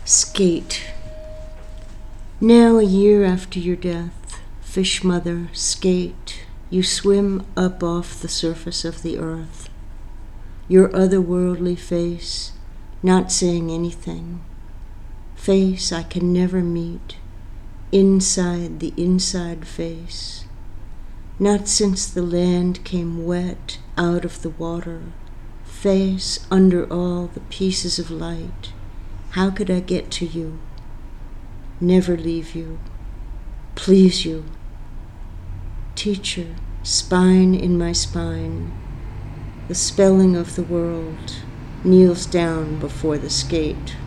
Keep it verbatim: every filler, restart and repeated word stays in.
Skate. Now a year after your death, fish mother, skate, you swim up off the surface of the earth. Your otherworldly face, not saying anything. Face I can never meet, inside the inside face. Not since the land came wet out of the water, face under all the pieces of light. How could I get to you? Never leave you. Please you. Teacher, spine in my spine. The spelling of the world kneels down before the skate.